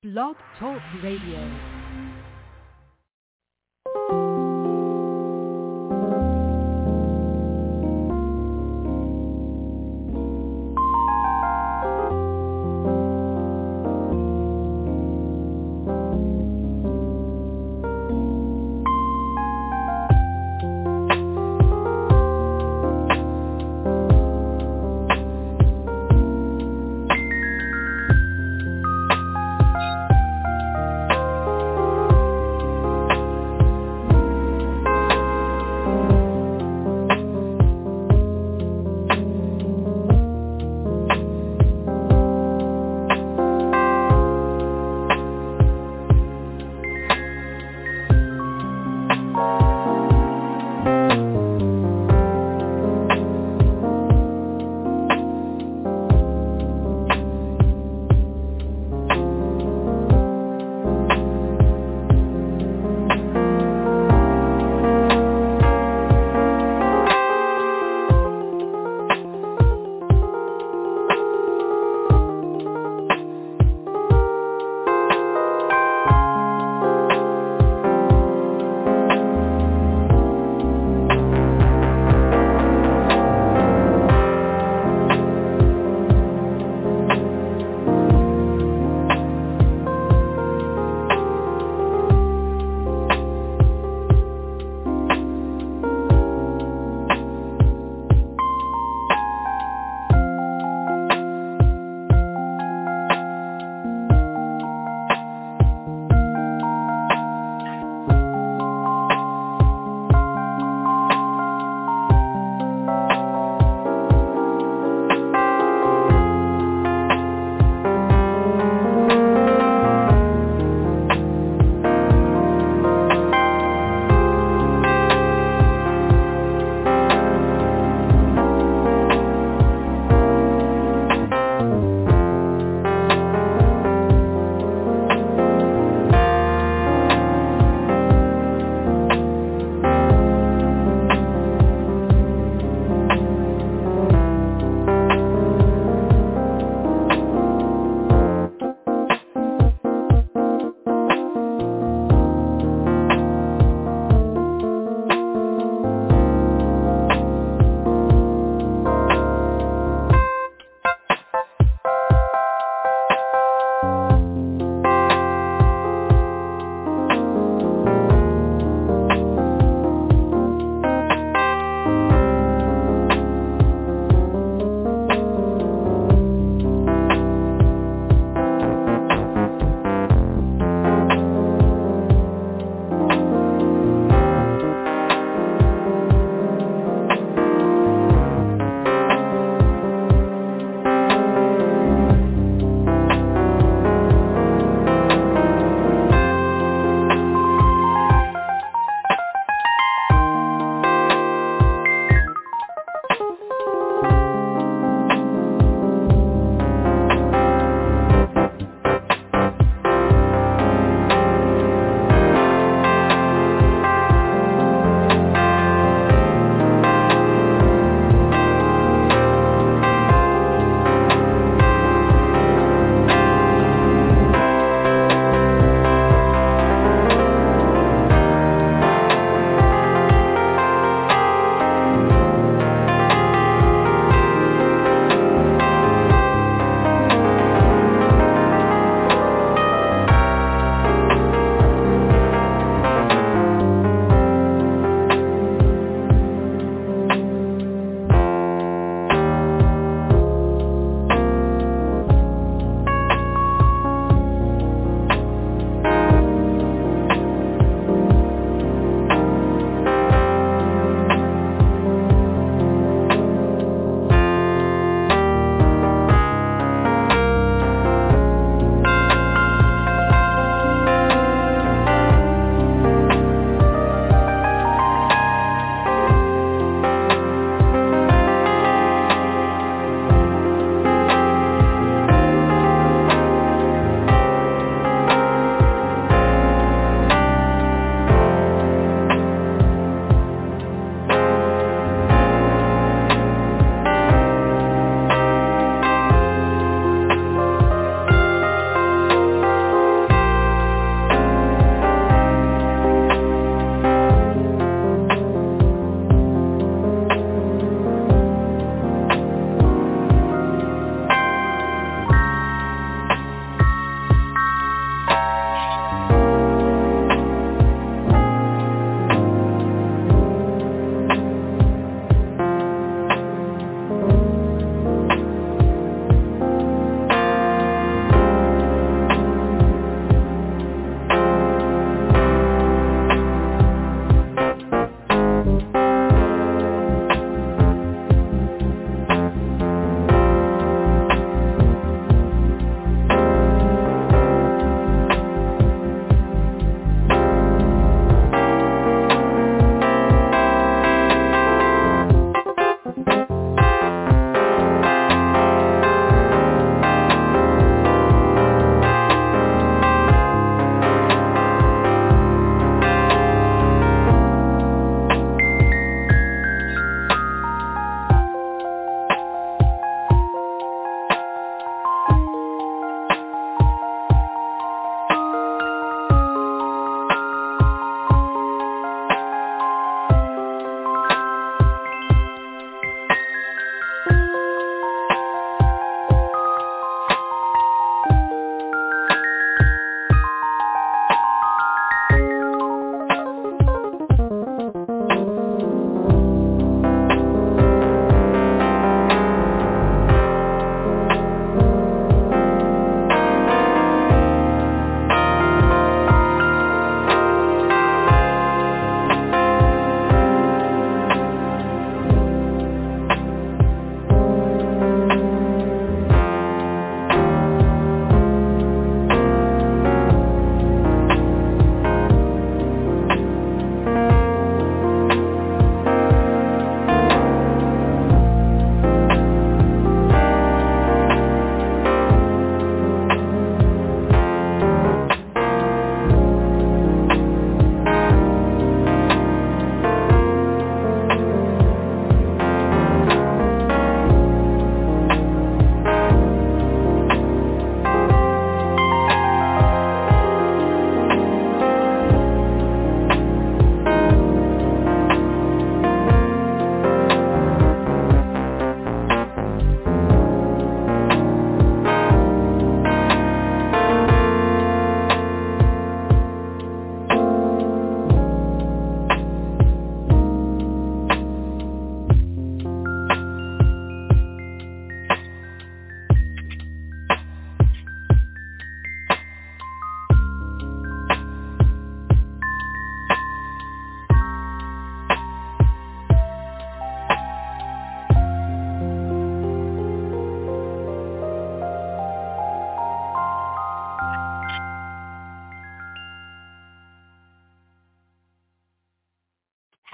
Blog Talk Radio.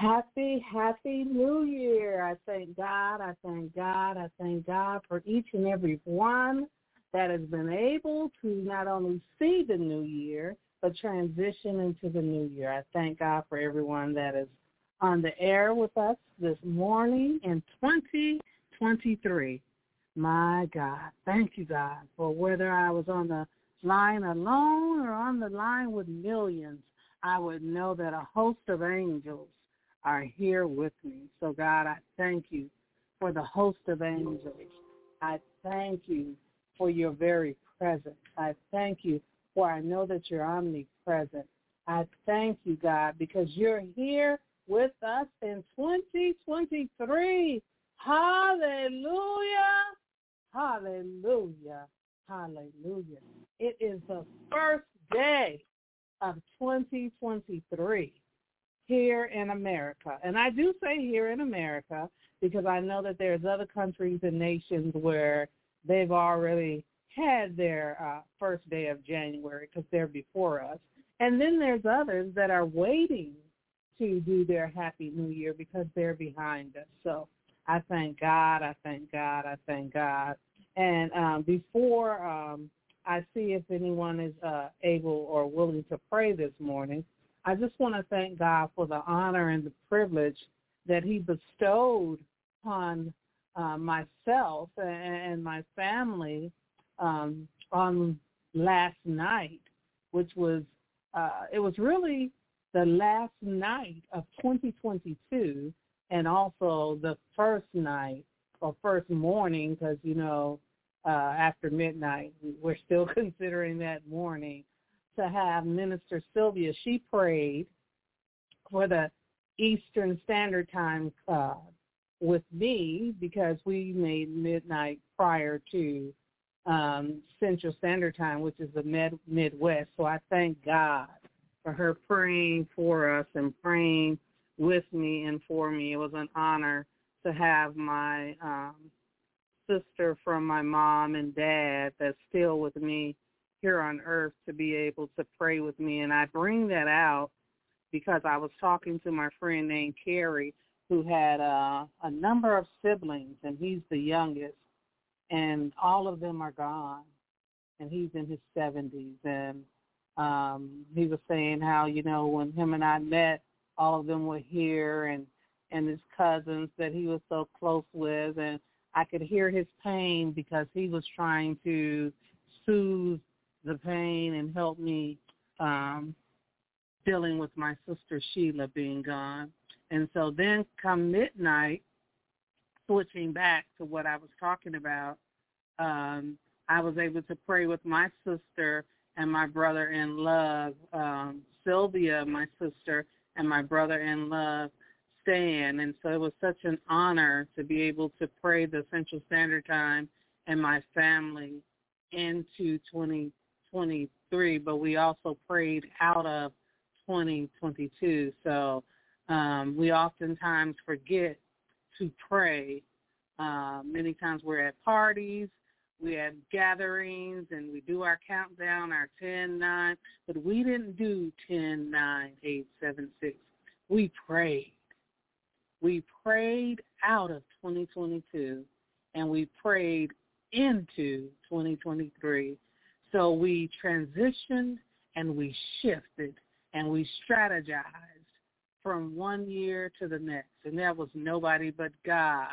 Happy New Year. I thank God. I thank God. I thank God for each and every one that has been able to not only see the new year, but transition into the new year. I thank God for everyone that is on the air with us this morning in 2023. My God, thank you, God, for whether I was on the line alone or on the line with millions, I would know that a host of angels are here with me. So, God, I thank you for the host of angels. I thank you for your very presence. I thank you for I know that you're omnipresent. I thank you, God, because you're here with us in 2023. Hallelujah. Hallelujah. Hallelujah. It is the first day of 2023 here in America. And I do say here in America because I know that there's other countries and nations where they've already had their first day of January because they're before us. And then there's others that are waiting to do their Happy New Year because they're behind us. So I thank God, I thank God, I thank God. And before I see if anyone is able or willing to pray this morning, I just want to thank God for the honor and the privilege that he bestowed upon myself and my family on last night, which was, it was really the last night of 2022 and also the first night or first morning because, you know, after midnight, we're still considering that morning, to have Minister Sylvia. She prayed for the Eastern Standard Time with me because we made midnight prior to Central Standard Time, which is the Midwest. So I thank God for her praying for us and praying with me and for me. It was an honor to have my sister from my mom and dad that's still with me here on earth to be able to pray with me. And I bring that out because I was talking to my friend named Carrie who had a number of siblings, and he's the youngest, and all of them are gone, and he's in his 70s. And he was saying how, you know, when him and I met, all of them were here, and his cousins that he was so close with, and I could hear his pain because he was trying to soothe the pain and help me dealing with my sister Sheila being gone. And so then come midnight, switching back to what I was talking about, I was able to pray with my sister and my brother in love, Sylvia, my sister, and my brother in love, Stan. And so it was such an honor to be able to pray the Central Standard Time and my family into 2023, but we also prayed out of 2022. So we oftentimes forget to pray. Many times we're at parties, we have gatherings, and we do our countdown, our 10, 9, but we didn't do 10, 9, 8, 7, 6. We prayed. We prayed out of 2022, and we prayed into 2023. So we transitioned, and we shifted, and we strategized from one year to the next. And that was nobody but God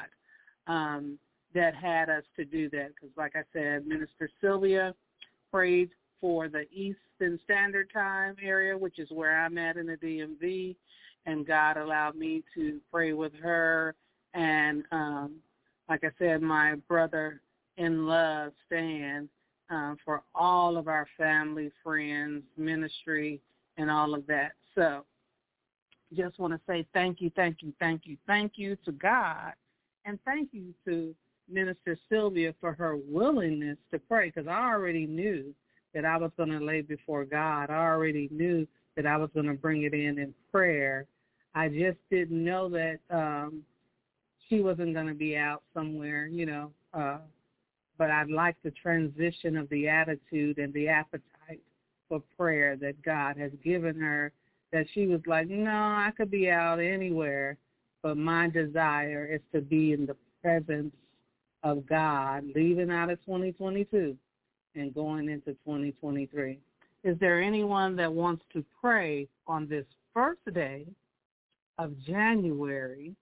that had us to do that. Because like I said, Minister Sylvia prayed for the Eastern Standard Time area, which is where I'm at in the DMV, and God allowed me to pray with her. And like I said, my brother-in-law, Stan, for all of our family, friends, ministry, and all of that. So just want to say thank you, thank you, thank you, thank you to God, and thank you to Minister Sylvia for her willingness to pray, because I already knew that I was going to lay before God. I already knew that I was going to bring it in prayer. I just didn't know that she wasn't going to be out somewhere, you know, but I like the transition of the attitude and the appetite for prayer that God has given her that she was like, no, I could be out anywhere, but my desire is to be in the presence of God, leaving out of 2022 and going into 2023. Is there anyone that wants to pray on this first day of January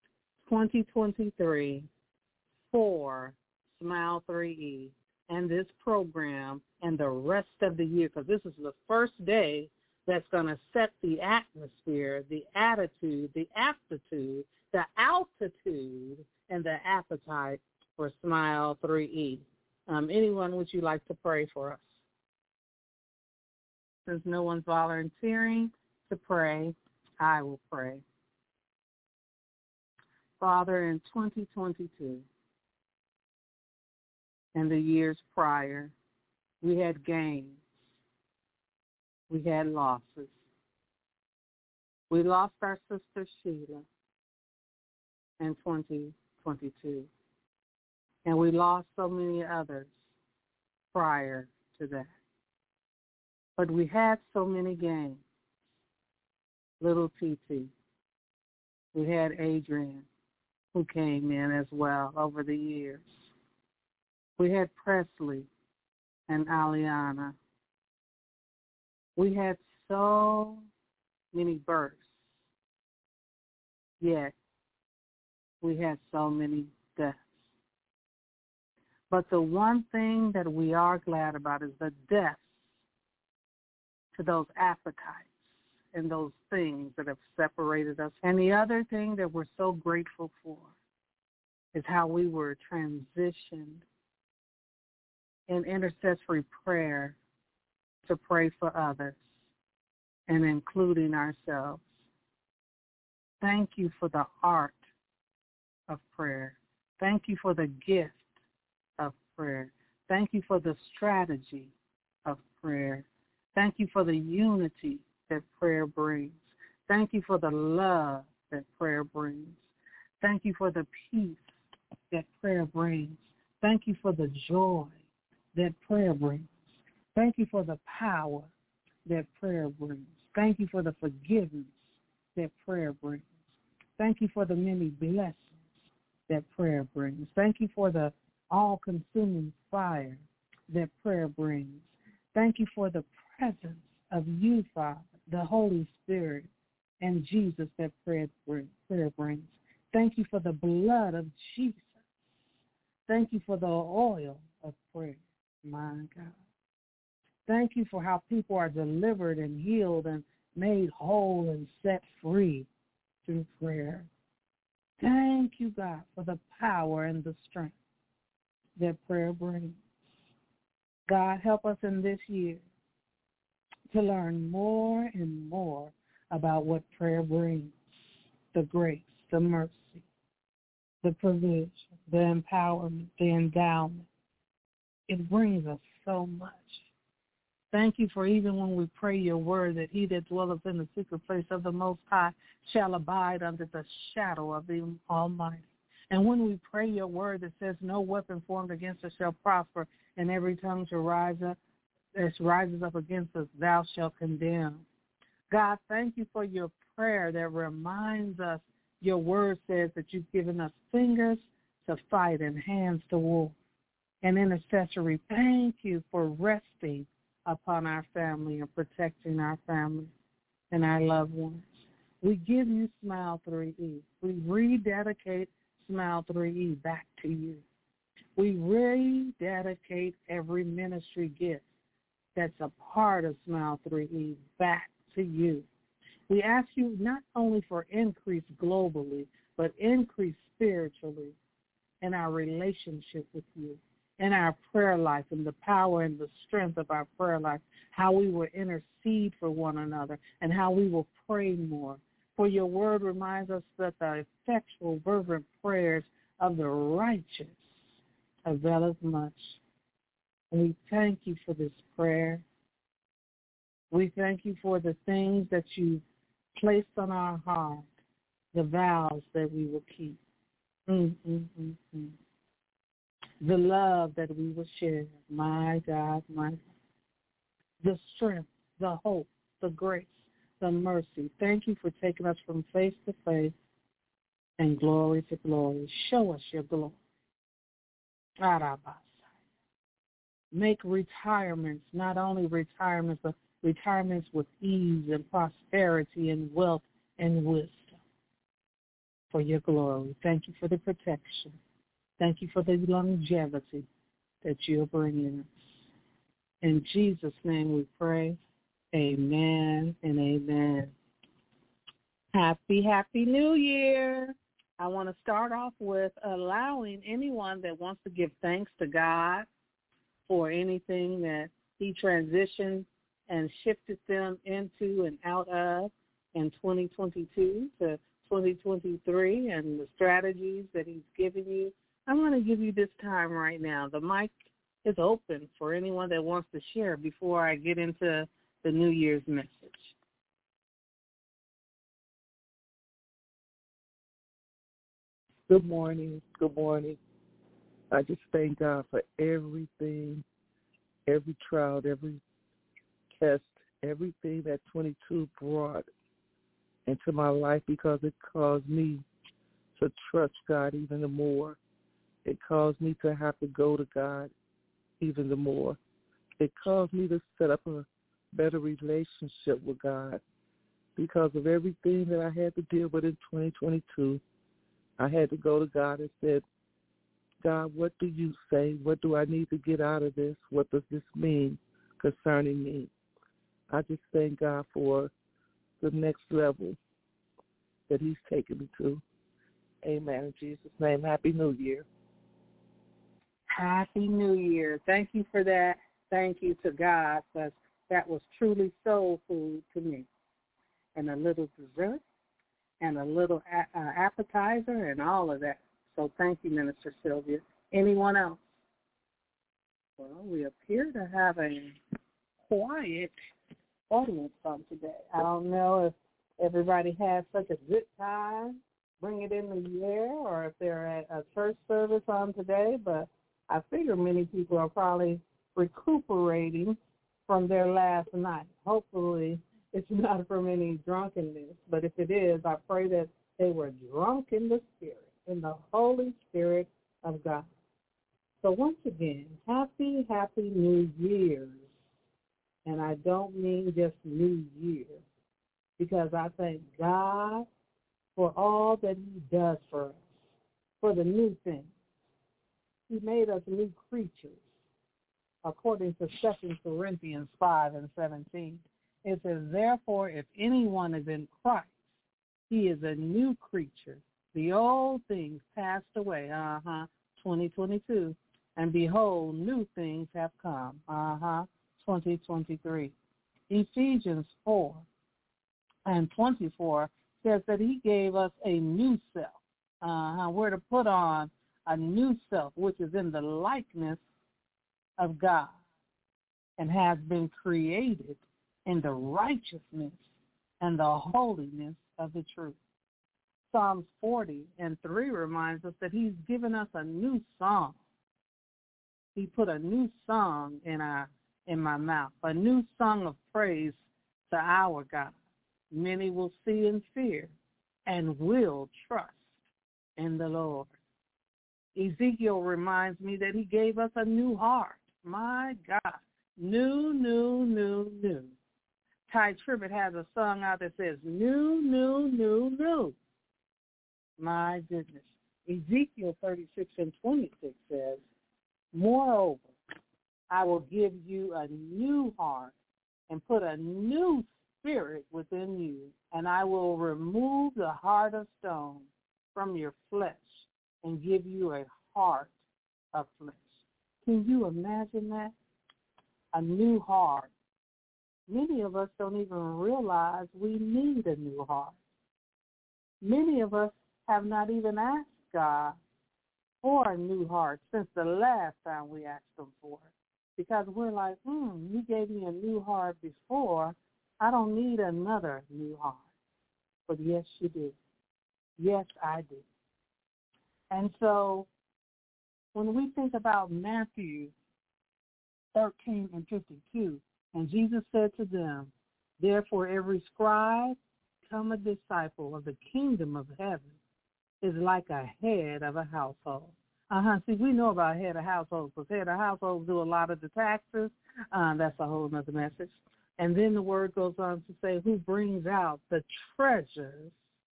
2023 for Smile 3E and this program and the rest of the year? Because this is the first day that's going to set the atmosphere, the attitude, the aptitude, the altitude, and the appetite for Smile 3E. Anyone, would you like to pray for us? Since no one's volunteering to pray, I will pray. Father, in 2022 and the years prior, we had gains. We had losses. We lost our sister Sheila in 2022, and we lost so many others prior to that. But we had so many gains. Little TT. We had Adrian, who came in as well over the years. We had Presley and Aliana. We had so many births, yet we had so many deaths. But the one thing that we are glad about is the deaths to those appetites and those things that have separated us. And the other thing that we're so grateful for is how we were transitioned in intercessory prayer to pray for others and including ourselves. Thank you for the art of prayer. Thank you for the gift of prayer. Thank you for the strategy of prayer. Thank you for the unity that prayer brings. Thank you for the love that prayer brings. Thank you for the peace that prayer brings. Thank you for the joy that prayer brings. Thank you for the power that prayer brings. Thank you for the forgiveness that prayer brings. Thank you for the many blessings that prayer brings. Thank you for the all-consuming fire that prayer brings. Thank you for the presence of you, Father, the Holy Spirit, and Jesus that prayer brings. Thank you for the blood of Jesus. Thank you for the oil of prayer, my God. Thank you for how people are delivered and healed and made whole and set free through prayer. Thank you, God, for the power and the strength that prayer brings. God, help us in this year to learn more and more about what prayer brings, the grace, the mercy, the provision, the empowerment, the endowment. It brings us so much. Thank you for even when we pray your word that he that dwelleth in the secret place of the Most High shall abide under the shadow of the Almighty. And when we pray your word that says no weapon formed against us shall prosper, and every tongue shall rise up that rises up against us, thou shalt condemn. God, thank you for your prayer that reminds us your word says that you've given us fingers to fight and hands to war. And intercessory, thank you for resting upon our family and protecting our family and our loved ones. We give you Smile 3E. We rededicate Smile 3E back to you. We rededicate every ministry gift that's a part of Smile 3E back to you. We ask you not only for increase globally, but increase spiritually in our relationship with you, in our prayer life, and the power and the strength of our prayer life, how we will intercede for one another, and how we will pray more. For your word reminds us that the effectual, fervent prayers of the righteous availeth much. And we thank you for this prayer. We thank you for the things that you placed on our heart, the vows that we will keep. The love that we will share, my God, my God. The strength, the hope, the grace, the mercy. Thank you for taking us from faith to faith and glory to glory. Show us your glory. Arabas. Make retirements, not only retirements, but retirements with ease and prosperity and wealth and wisdom for your glory. Thank you for the protection. Thank you for the longevity that you're bringing us. In Jesus' name we pray. Amen and amen. Happy New Year. I want to start off with allowing anyone that wants to give thanks to God for anything that he transitioned and shifted them into and out of in 2022 to 2023 and the strategies that he's given you. I'm going to give you this time right now. The mic is open for anyone that wants to share before I get into the New Year's message. Good morning. Good morning. I just thank God for everything, every trial, every test, everything that 22 brought into my life, because it caused me to trust God even the more. It caused me to have to go to God even the more. It caused me to set up a better relationship with God because of everything that I had to deal with in 2022. I had to go to God and said, God, what do you say? What do I need to get out of this? What does this mean concerning me? I just thank God for the next level that he's taken me to. Amen. In Jesus' name, Happy New Year. Happy New Year. Thank you for that. Thank you to God, because that was truly soul food to me. And a little dessert and a little appetizer and all of that. So thank you, Minister Sylvia. Anyone else? Well, we appear to have a quiet audience on today. I don't know if everybody had such a good time bringing it in the air or if they're at a church service on today, but I figure many people are probably recuperating from their last night. Hopefully it's not from any drunkenness, but if it is, I pray that they were drunk in the Spirit, in the Holy Spirit of God. So once again, happy New Year's. And I don't mean just New Year, because I thank God for all that he does for us, for the new things. He made us new creatures, according to 2 Corinthians 5:17. It says, therefore, if anyone is in Christ, he is a new creature. The old things passed away, 2022. And behold, new things have come, 2023. Ephesians 4:24 says that he gave us a new self. We're to put on a new self, which is in the likeness of God and has been created in the righteousness and the holiness of the truth. Psalms 40:3 reminds us that he's given us a new song. He put a new song in my mouth, a new song of praise to our God. Many will see and fear and will trust in the Lord. Ezekiel reminds me that he gave us a new heart. My God, new. Ty Tribbett has a song out that says, new. My goodness. Ezekiel 36:26 says, moreover, I will give you a new heart and put a new spirit within you, and I will remove the heart of stone from your flesh and give you a heart of flesh. Can you imagine that? A new heart. Many of us don't even realize we need a new heart. Many of us have not even asked God for a new heart since the last time we asked him for it. Because we're like, you gave me a new heart before. I don't need another new heart. But yes, you do. Yes, I do. And so when we think about Matthew 13:52, and Jesus said to them, Therefore, every scribe, become a disciple of the kingdom of heaven, is like a head of a household. See, we know about head of households because head of households do a lot of the taxes. That's a whole other message. And then the word goes on to say, who brings out the treasures,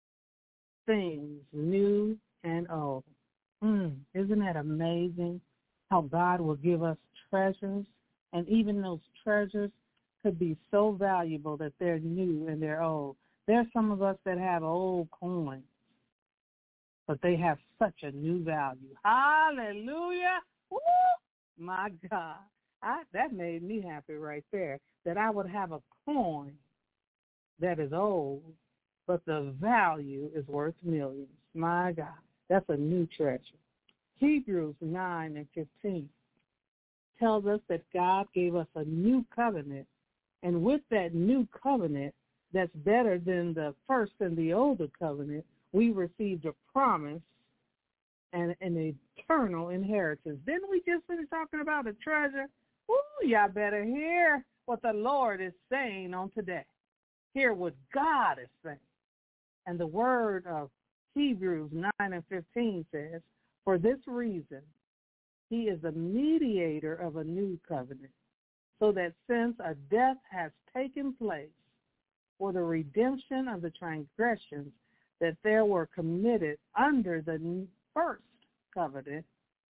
things new and old. Isn't that amazing how God will give us treasures? And even those treasures could be so valuable that they're new and they're old. There's some of us that have old coins, but they have such a new value. Hallelujah. Woo! My God. That made me happy right there, that I would have a coin that is old, but the value is worth millions. My God. That's a new treasure. Hebrews 9:15 tells us that God gave us a new covenant, and with that new covenant that's better than the first and the older covenant, we received a promise and an eternal inheritance. Didn't we just finish talking about a treasure? Ooh, y'all better hear what the Lord is saying on today. Hear what God is saying. And the word of Hebrews 9:15 says, for this reason, he is the mediator of a new covenant, so that since a death has taken place for the redemption of the transgressions that there were committed under the first covenant,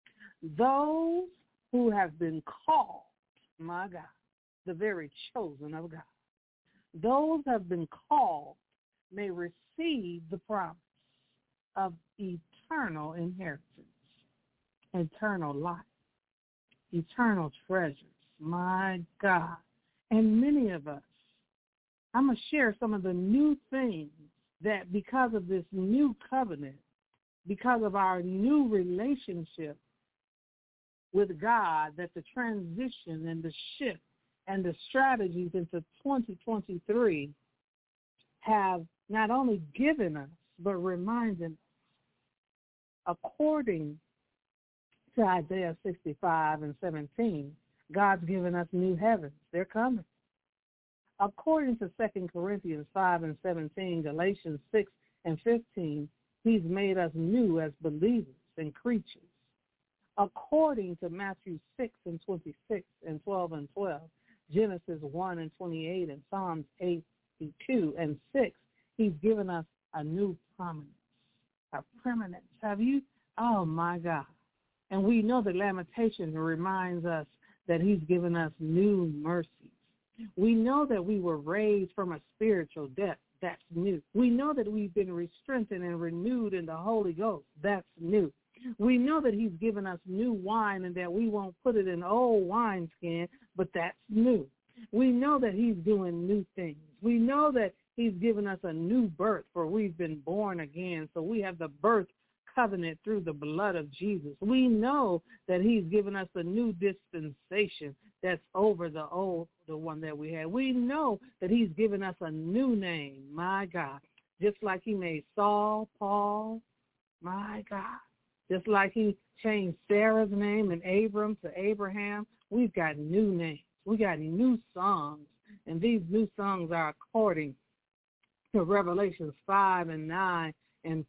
those who have been called, my God, the very chosen of God, those have been called may receive the promise of eternal inheritance, eternal life, eternal treasures, my God. And many of us, I'm going to share some of the new things that because of this new covenant, because of our new relationship with God, that the transition and the shift and the strategies into 2023 have not only given us, but reminded us, according to Isaiah 65:17, God's given us new heavens. They're coming. According to 2 Corinthians 5:17, Galatians 6:15, he's made us new as believers and creatures. According to Matthew 6:26 and 12:12, Genesis 1:28, and Psalms 82:6, he's given us a new prominence, a permanence. Have you? Oh, my God. And we know that Lamentations reminds us that he's given us new mercies. We know that we were raised from a spiritual death. That's new. We know that we've been strengthened and renewed in the Holy Ghost. That's new. We know that he's given us new wine and that we won't put it in old wineskin, but that's new. We know that he's doing new things. We know that he's given us a new birth, for we've been born again, so we have the birth covenant through the blood of Jesus. We know that he's given us a new dispensation that's over the one that we had. We know that he's given us a new name, my God, just like he made Saul, Paul, my God. Just like he changed Sarah's name and Abram to Abraham, we've got new names. We got new songs, and these new songs are according to Revelations 5:9 and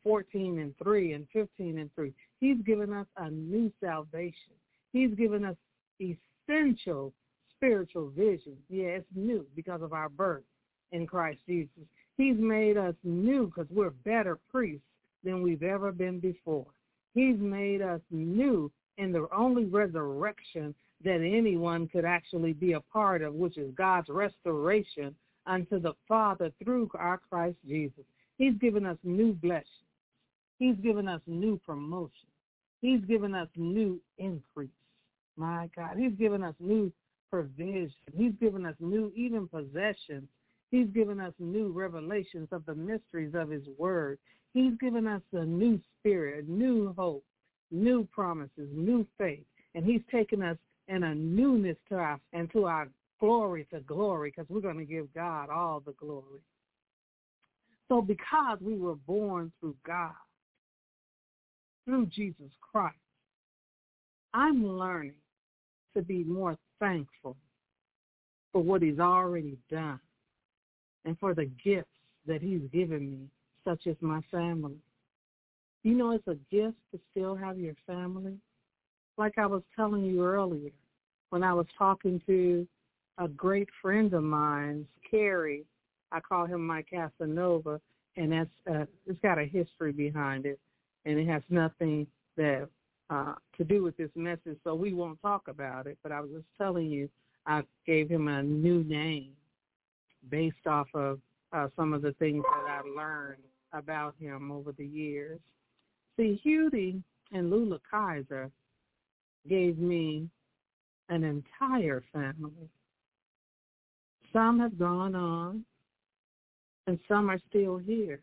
14:3 and 15:3. He's given us a new salvation. He's given us essential spiritual vision. Yeah, it's new because of our birth in Christ Jesus. He's made us new because we're better priests than we've ever been before. He's made us new in the only resurrection that anyone could actually be a part of, which is God's restoration unto the Father through our Christ Jesus. He's given us new blessings. He's given us new promotion. He's given us new increase. My God, he's given us new provision. He's given us new even possessions. He's given us new revelations of the mysteries of his word. He's given us a new spirit, new hope, new promises, new faith. And he's taken us in a newness to our glory to glory, because we're going to give God all the glory. So because we were born through God, through Jesus Christ, I'm learning to be more thankful for what he's already done. and for the gifts that he's given me, such as my family. You know, it's a gift to still have your family. Like I was telling you earlier, when I was talking to a great friend of mine, Carrie, I call him my Casanova, and that's it's got a history behind it, and it has nothing that to do with this message, so we won't talk about it. But I was just telling you, I gave him a new name based off of some of the things that I learned about him over the years. See, Hughie and Lula Kaiser gave me an entire family. Some have gone on, and some are still here.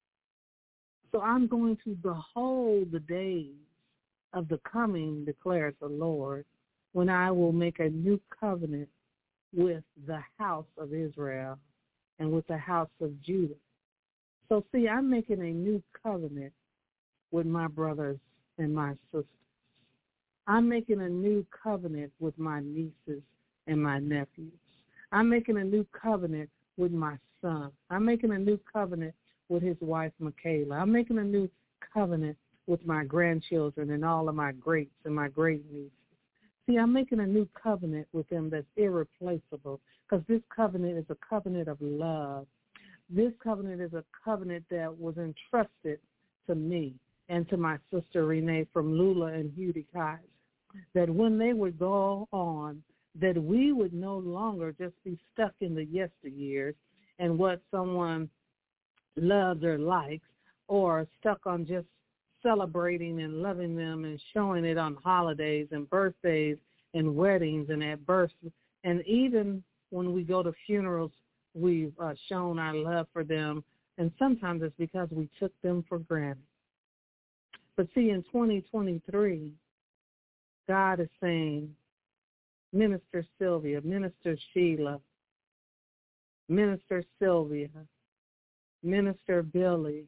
So I'm going to behold the days of the coming, declares the Lord, when I will make a new covenant with the house of Israel and with the house of Judah. So see, I'm making a new covenant with my brothers and my sisters. I'm making a new covenant with my nieces and my nephews. I'm making a new covenant with my son. I'm making a new covenant with his wife, Michaela. I'm making a new covenant with my grandchildren and all of my greats and my great nieces. See, I'm making a new covenant with them that's irreplaceable, because this covenant is a covenant of love. This covenant is a covenant that was entrusted to me and to my sister Renee from Lula and Hughie Kaiser, that when they would go on, that we would no longer just be stuck in the yesteryears and what someone loves or likes, or stuck on just celebrating and loving them and showing it on holidays and birthdays and weddings and at births. And even when we go to funerals, we've shown our love for them, and sometimes it's because we took them for granted. But see, in 2023, God is saying, Minister Sylvia, Minister Sheila, Minister Sylvia, Minister Billy,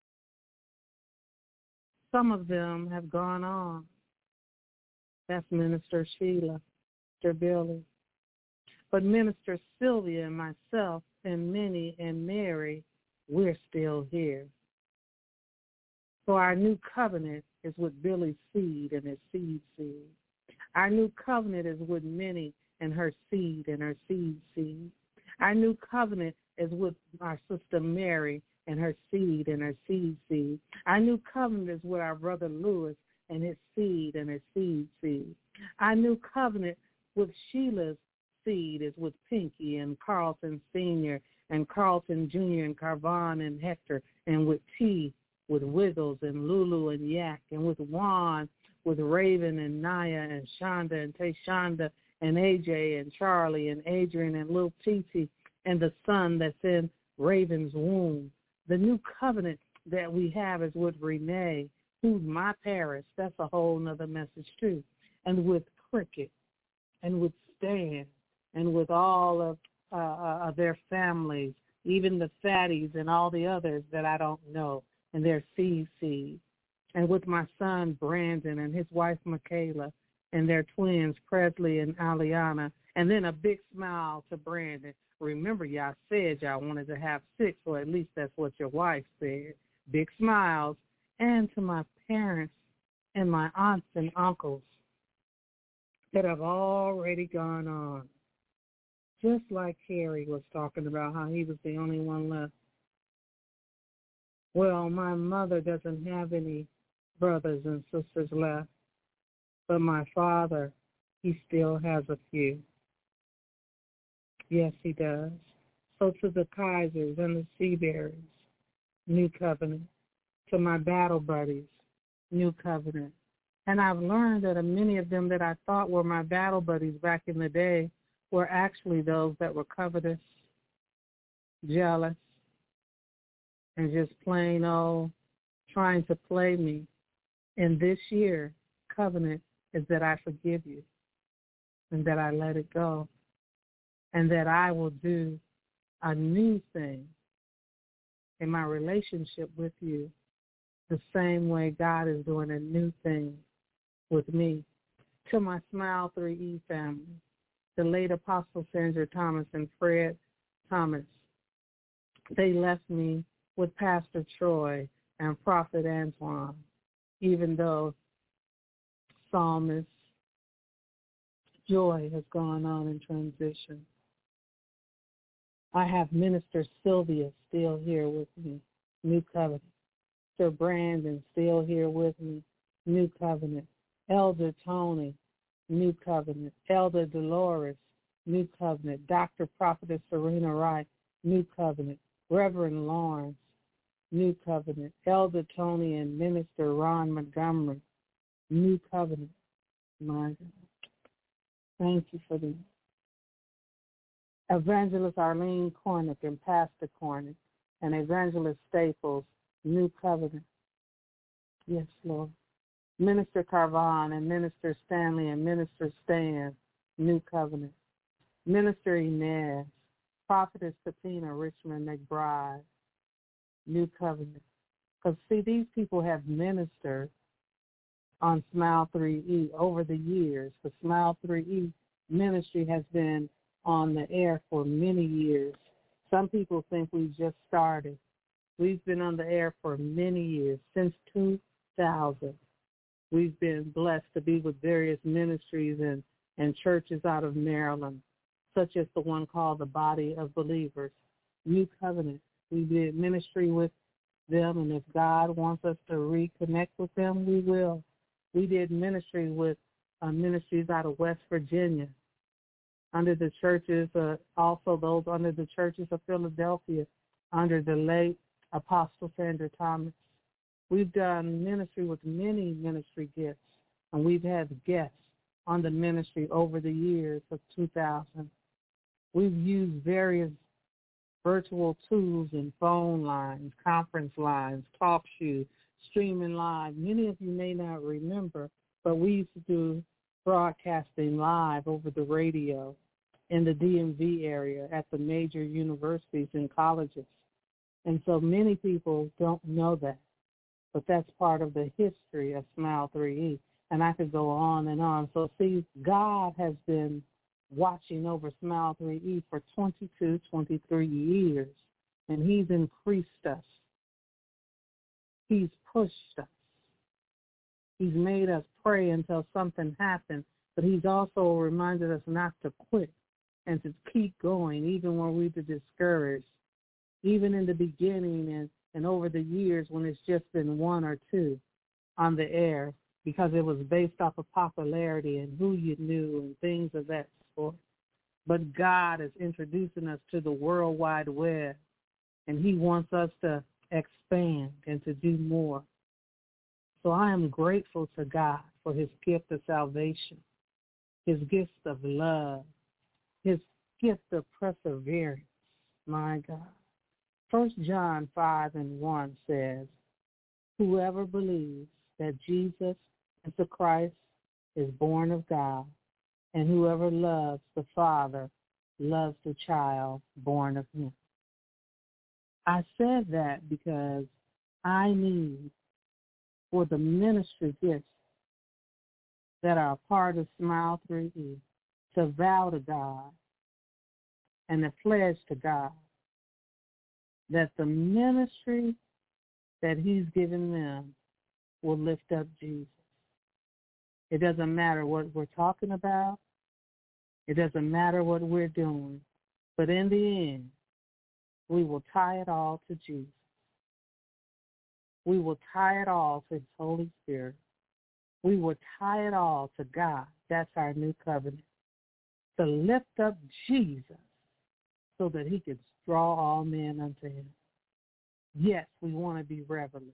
some of them have gone on. That's Minister Sheila, Minister Billy. But Minister Sylvia and myself and Minnie and Mary, we're still here. So our new covenant is with Billy's seed and his seed. Our new covenant is with Minnie and her seed and her seed. Our new covenant is with our sister Mary and her seed and her seed. Our new covenant is with our brother Louis and his seed and his seed. Our new covenant with Sheila's seed is with Pinky and Carlton Sr. and Carlton Jr. and Carvon and Hector, and with T, with Wiggles and Lulu and Yak, and with Juan, with Raven and Naya and Shonda and Tayshonda and AJ and Charlie and Adrian and Lil Titi and the son that's in Raven's womb. The new covenant that we have is with Renee, who's my Paris. That's a whole nother message too. And with Cricket and with Stan and with all of their families, even the Fatties and all the others that I don't know, and their seed. And with my son Brandon and his wife Michaela and their twins Presley and Aliana. And then a big smile to Brandon. Remember, y'all said y'all wanted to have 6, or at least that's what your wife said. Big smiles. And to my parents and my aunts and uncles that have already gone on. Just like Harry was talking about how he was the only one left. Well, my mother doesn't have any brothers and sisters left, but my father, he still has a few. Yes, he does. So to the Kaisers and the Seaberries, new covenant. To my battle buddies, new covenant. And I've learned that many of them that I thought were my battle buddies back in the day were actually those that were covetous, jealous, and just plain old trying to play me. And this year, covenant is that I forgive you and that I let it go and that I will do a new thing in my relationship with you the same way God is doing a new thing with me. To my Smile 3E family, the late Apostle Sandra Thomas and Fred Thomas, They left me with Pastor Troy and Prophet Antoine, even though Psalmist Joy has gone on in transition. I have Minister Sylvia still here with me, New Covenant. Sir Brandon still here with me, New Covenant. Elder Tony, New Covenant. Elder Dolores, New Covenant. Dr. Prophetess Serena Wright, New Covenant. Reverend Lawrence, New Covenant. Elder Tony and Minister Ron Montgomery, New Covenant. My God. Thank you for the Evangelist Arlene Cornick and Pastor Cornick and Evangelist Staples, New Covenant. Yes, Lord. Minister Carvon and Minister Stanley and Minister Stan, New Covenant. Minister Inez, Prophetess Patina Richmond McBride, New Covenant. Because, see, these people have ministered on Smile 3E over the years. The Smile 3E ministry has been on the air for many years. Some people think we just started. We've been on the air for many years, since 2000. We've been blessed to be with various ministries and churches out of Maryland, such as the one called the Body of Believers, New Covenant. We did ministry with them, and if God wants us to reconnect with them, we will. We did ministry with ministries out of West Virginia, under the churches, also those under the churches of Philadelphia, under the late Apostle Sandra Thomas. We've done ministry with many ministry gifts, and we've had guests on the ministry over the years of 2000. We've used various virtual tools and phone lines, conference lines, talk shoes, streaming live. Many of you may not remember, but we used to do broadcasting live over the radio in the DMV area at the major universities and colleges. And so many people don't know that, but that's part of the history of Smile 3E. And I could go on and on. So see, God has been watching over Smile 3E for 22, 23 years, and he's increased us. He's pushed us. He's made us pray until something happens, but he's also reminded us not to quit and to keep going, even when we're discouraged, even in the beginning and over the years when it's just been one or two on the air, because it was based off of popularity and who you knew and things of that sort. But God is introducing us to the World Wide Web, and he wants us to expand and to do more. So I am grateful to God for his gift of salvation, his gift of love, his gift of perseverance. My God. 1 John 5:1 says, whoever believes that Jesus is the Christ is born of God, and whoever loves the Father loves the child born of him. I said that because I need for the ministry gifts that are a part of Smile 3E to vow to God and to pledge to God that the ministry that he's given them will lift up Jesus. It doesn't matter what we're talking about. It doesn't matter what we're doing. But in the end, we will tie it all to Jesus. We will tie it all to his Holy Spirit. We will tie it all to God. That's our new covenant. To lift up Jesus so that he can draw all men unto him. Yes, we want to be reverent.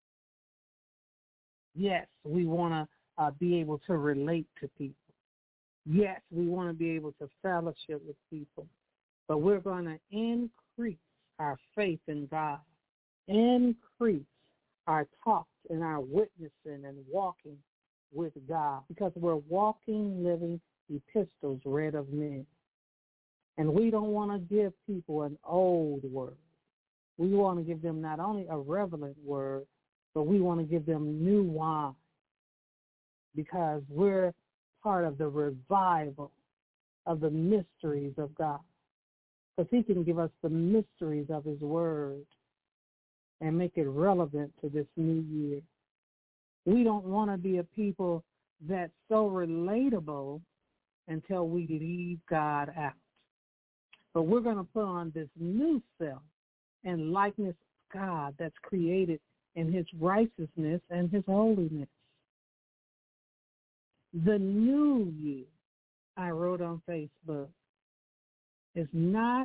Yes, we want to be able to relate to people. Yes, we want to be able to fellowship with people. But we're going to increase our faith in God, increase our talk and our witnessing and walking with God, because we're walking, living epistles read of men. And we don't want to give people an old word. We want to give them not only a relevant word, but we want to give them new wine, because we're part of the revival of the mysteries of God. because he can give us the mysteries of his word and make it relevant to this new year. We don't want to be a people that's so relatable until we leave God out. But we're going to put on this new self and likeness of God that's created in his righteousness and his holiness. The new year, I wrote on Facebook, is not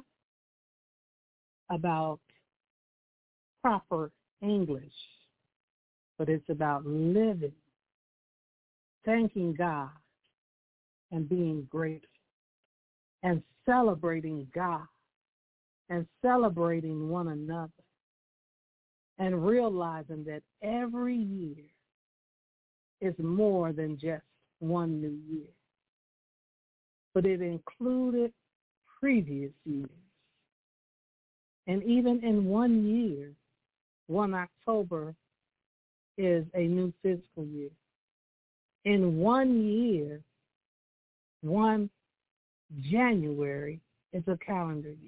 about proper English, but it's about living, thanking God, and being grateful, and celebrating God, and celebrating one another, and realizing that every year is more than just one new year, but it included previous years. And even in 1 year, 1 October is a new fiscal year. In 1 year, 1 January is a calendar year.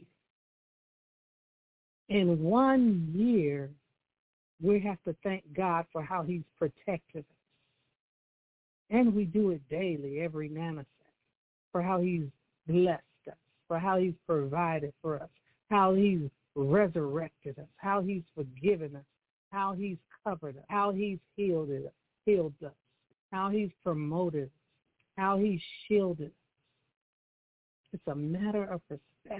In 1 year, we have to thank God for how he's protected us. And we do it daily, every nanosecond, for how he's blessed us, for how he's provided for us, how he's resurrected us, how he's forgiven us, how he's covered us, how he's healed us, how he's promoted us, how he's shielded us. It's a matter of perspective.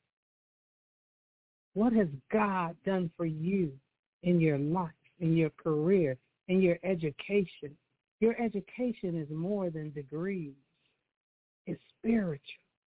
What has God done for you in your life, in your career, in your education? Your education is more than degrees. It's spiritual.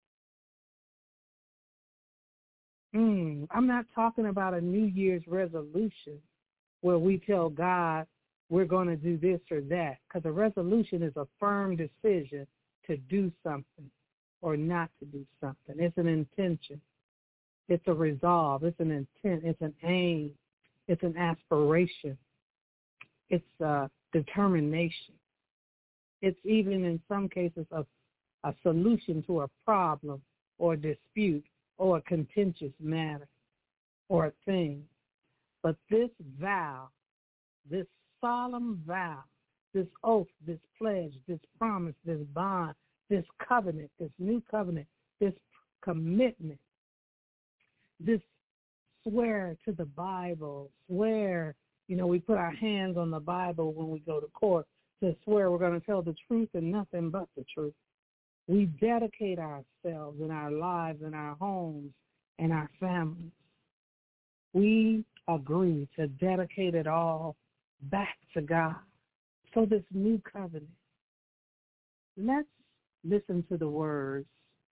I'm not talking about a New Year's resolution where we tell God we're going to do this or that, because a resolution is a firm decision to do something or not to do something. It's an intention. It's a resolve. It's an intent. It's an aim. It's an aspiration. It's a determination. It's even in some cases a solution to a problem or a dispute or a contentious matter or a thing. But this vow, this solemn vow, this oath, this pledge, this promise, this bond, this covenant, this new covenant, this commitment, this swear to the Bible, swear, we put our hands on the Bible when we go to court to swear we're going to tell the truth and nothing but the truth. We dedicate ourselves and our lives and our homes and our families. We agree to dedicate it all back to God. So this new covenant, let's listen to the words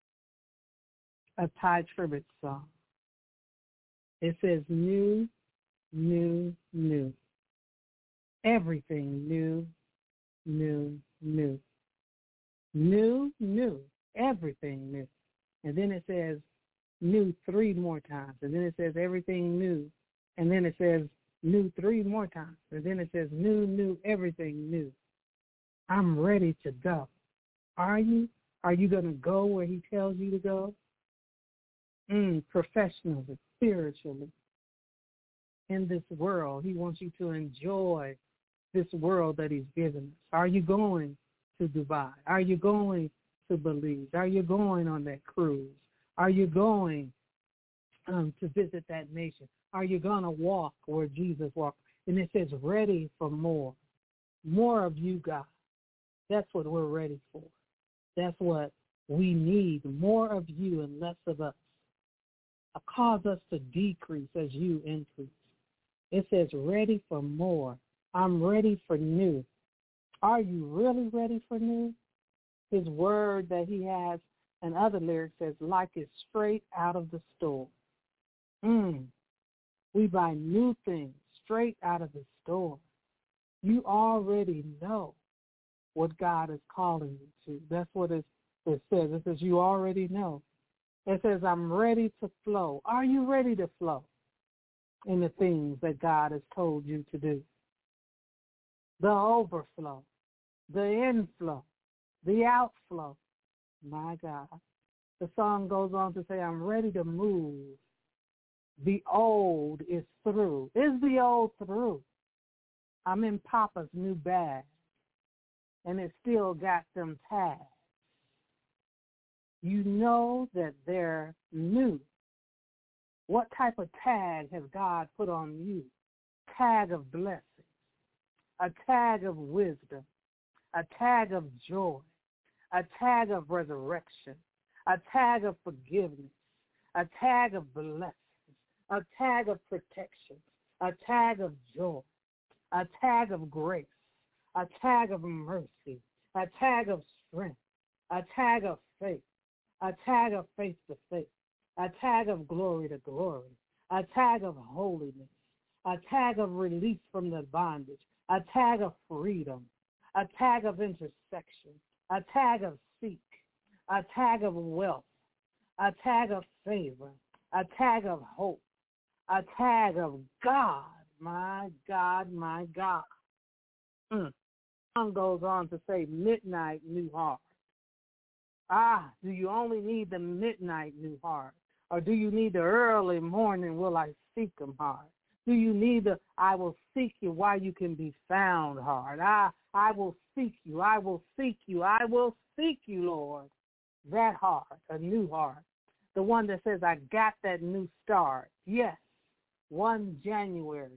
of Ty Tribbett's song. It says, new, new, new. Everything new, new, new. New, new. Everything new. And then it says new 3 more times. And then it says everything new. And then it says new 3 more times. And then it says new, new, everything new. I'm ready to go. Are you? Are you going to go where he tells you to go? Professionally, spiritually. In this world, he wants you to enjoy this world that he's given us. Are you going to Dubai? Are you going to Belize? Are you going on that cruise? Are you going to visit that nation? Are you going to walk where Jesus walked? And it says ready for more. More of you, God. That's what we're ready for. That's what we need. More of you and less of us. Cause us to decrease as you increase. It says ready for more. I'm ready for new. Are you really ready for new? His word that he has, and other lyrics says, like it's straight out of the store. We buy new things straight out of the store. You already know what God is calling you to. That's what it says. It says you already know. It says, I'm ready to flow. Are you ready to flow in the things that God has told you to do? The overflow, the inflow, the outflow. My God. The song goes on to say, I'm ready to move. The old is through. Is the old through? I'm in Papa's new bag, and it still got them tags. You know that they're new. What type of tag has God put on you? Tag of blessing, a tag of wisdom, a tag of joy, a tag of resurrection, a tag of forgiveness, a tag of blessings, a tag of protection, a tag of joy, a tag of grace, a tag of mercy, a tag of strength, a tag of faith, a tag of faith to faith, a tag of glory to glory, a tag of holiness, a tag of release from the bondage, a tag of freedom, a tag of intersection, a tag of seek, a tag of wealth, a tag of favor, a tag of hope, a tag of God. My God, my God. Song goes on to say, midnight new heart. Do you only need the midnight new heart? Or do you need the early morning, will I seek him hard? Do you need the I will seek you while you can be found hard? I will seek you, I will seek you, I will seek you, Lord. That heart, a new heart. The one that says, I got that new start. Yes, 1 January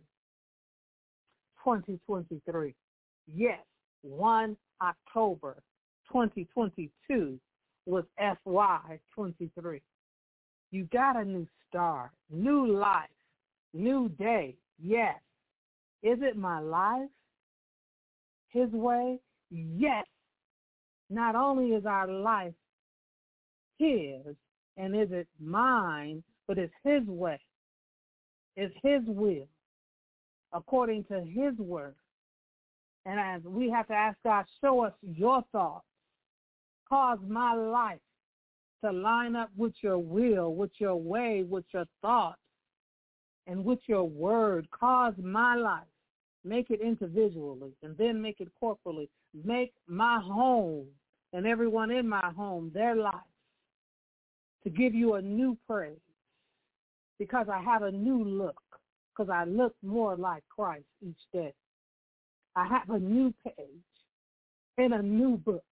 2023. Yes, 1 October 2022 was FY 23. You got a new start, new life, new day. Yes. Is it my life? His way? Yes. Not only is our life his, and is it mine, but it's his way. It's his will, according to his word. And as we have to ask God, show us your thoughts. Cause my life to line up with your will, with your way, with your thoughts, and with your word. Cause my life. Make it individually, and then make it corporally. Make my home and everyone in my home their life to give you a new praise, because I have a new look, because I look more like Christ each day. I have a new page in a new book.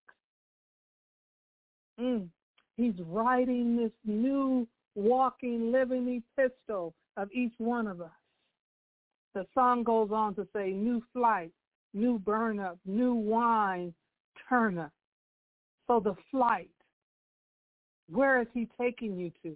He's writing this new walking, living epistle of each one of us. The song goes on to say, new flight, new burn up, new wine, turn up. So the flight, where is he taking you to?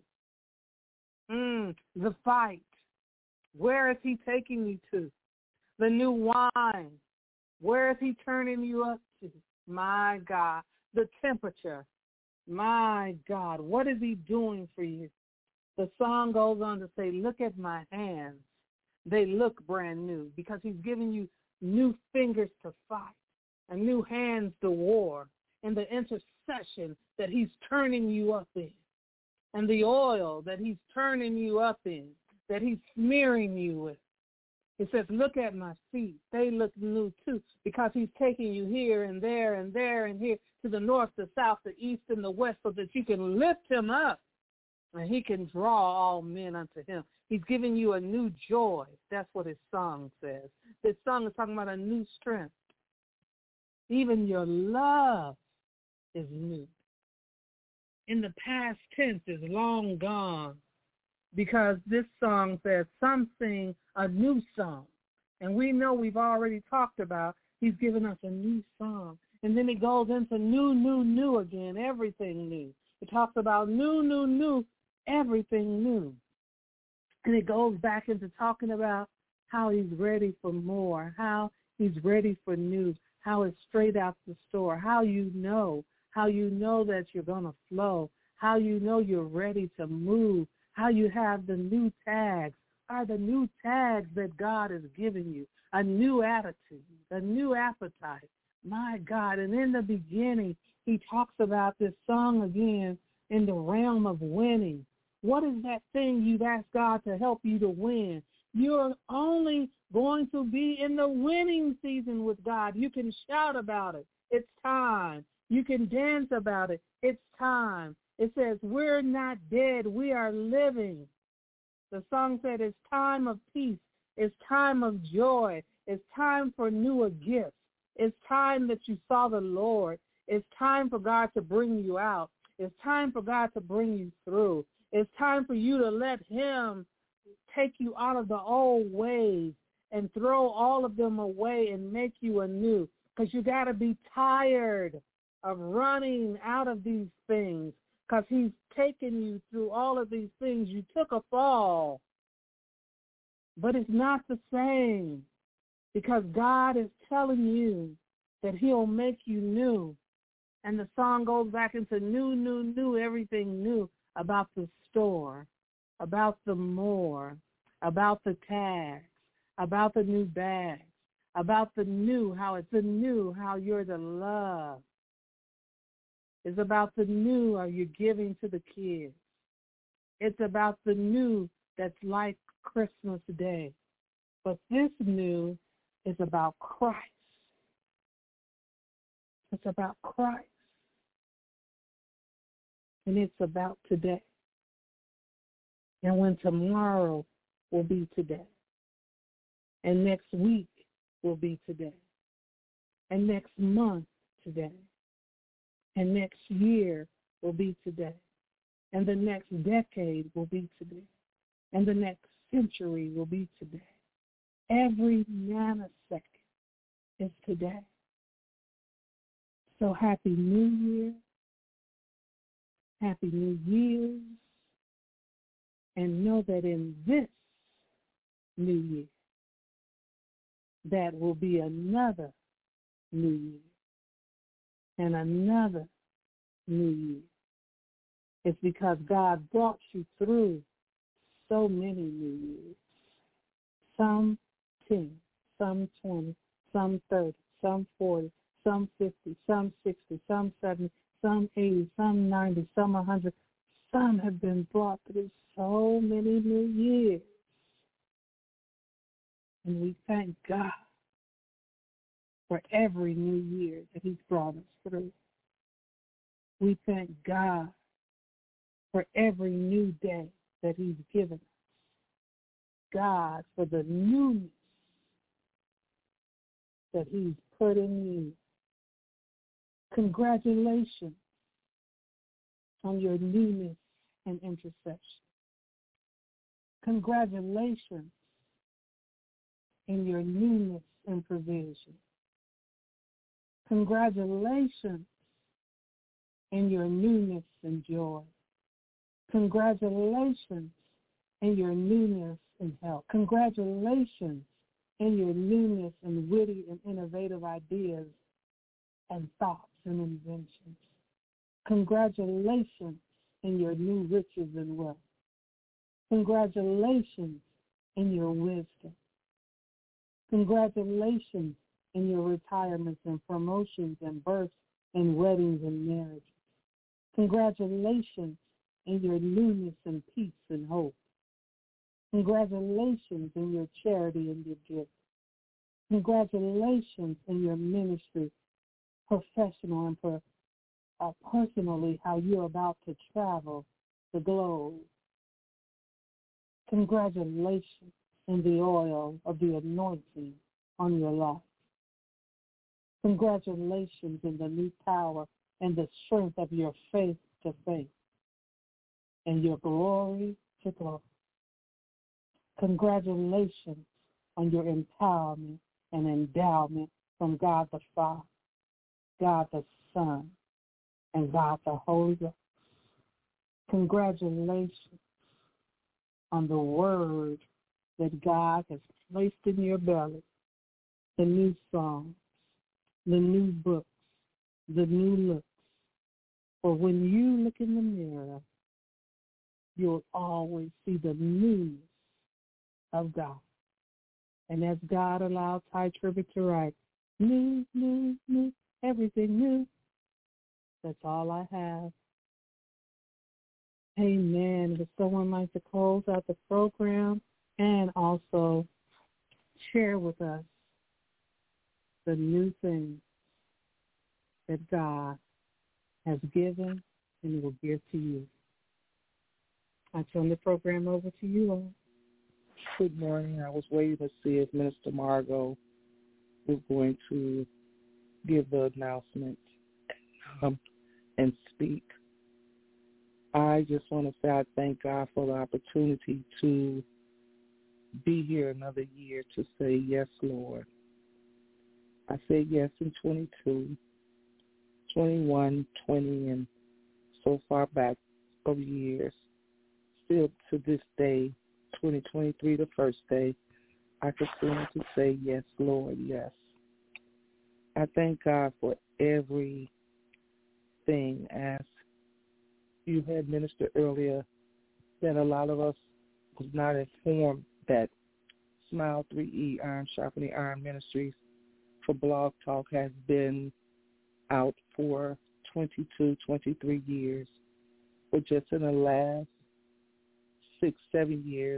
The fight, where is he taking you to? The new wine, where is he turning you up to? My God, the temperature. My God, what is he doing for you? The song goes on to say, look at my hands. They look brand new, because he's giving you new fingers to fight and new hands to war, and the intercession that he's turning you up in, and the oil that he's turning you up in, that he's smearing you with. It says, look at my feet. They look new too, because he's taking you here and there and there and here, to the north, the south, the east, and the west, so that you can lift him up and he can draw all men unto him. He's giving you a new joy. That's what his song says. This song is talking about a new strength. Even your love is new. In the past tense is long gone, because this song says something, a new song. And we know we've already talked about he's given us a new song. And then it goes into new again, everything new. It talks about new, everything new. And it goes back into talking about how he's ready for more, how he's ready for news, how it's straight out the store, how you know that you're going to flow, how you know you're ready to move, how you have the new tags, are the new tags that God is giving you, a new attitude, a new appetite. My God, and in the beginning, he talks about this song again in the realm of winning. What is that thing you've asked God to help you to win? You're only going to be in the winning season with God. You can shout about it. It's time. You can dance about it. It's time. It says, we're not dead, we are living. The song said it's time of peace, it's time of joy, it's time for newer gifts. It's time that you saw the Lord. It's time for God to bring you out. It's time for God to bring you through. It's time for you to let him take you out of the old ways and throw all of them away and make you anew. Because you got to be tired of running out of these things, because he's taken you through all of these things. You took a fall, but it's not the same, because God is telling you that he'll make you new. And the song goes back into new, new, new, everything new about the store, about the more, about the tags, about the new bags, about the new, how it's the new, how you're the love. It's about the new, how you're giving to the kids. It's about the new that's like Christmas Day. But this new is about Christ. It's about Christ. And it's about today. And when tomorrow will be today. And next week will be today. And next month today. And next year will be today. And the next decade will be today. And the next century will be today. Every nanosecond is today. So happy New Year. Happy New Year's. And know that in this New Year, that will be another New Year. And another New Year. It's because God brought you through so many New Years. Some 10, some 20, some 30, some 40, some 50, some 60, some 70, some 80, some 90, some 100. Some have been brought through so many New Years. And we thank God for every new year that he's brought us through. We thank God for every new day that he's given us. God for the newness that he's put in you. Congratulations on your newness and intercession. Congratulations in your newness and provision. Congratulations in your newness and joy. Congratulations in your newness and health. Congratulations in your newness and witty and innovative ideas and thoughts and inventions. Congratulations in your new riches and wealth. Congratulations in your wisdom. Congratulations in your retirements and promotions and births and weddings and marriages. Congratulations in your newness and peace and hope. Congratulations in your charity and your gift. Congratulations in your ministry, professional and personally, how you're about to travel the globe. Congratulations in the oil of the anointing on your life. Congratulations in the new power and the strength of your faith to faith and your glory to glory. Congratulations on your empowerment and endowment from God the Father, God the Son, and God the Holy Ghost. Congratulations on the word that God has placed in your belly, the new songs, the new books, the new looks. For when you look in the mirror, you'll always see the newness of God. And as God allowed Ty Tribbett to write, new, new, new, everything new, that's all I have. Amen. Would someone like to close out the program and also share with us the new things that God has given and will give to you. I turn the program over to you all. Good morning. I was waiting to see if Minister Margot was going to give the announcement and speak. I just want to say I thank God for the opportunity to be here another year to say, yes, Lord. I said yes in 22, 21, 20, and so far back of years. Still to this day, 2023, the first day, I continue to say, yes, Lord, yes. I thank God for everything, as you had ministered earlier, that a lot of us was not informed that Smile 3E, Iron Sharpening Iron Ministries for Blog Talk has been out for 22, 23 years. But just in the last 6-7 years,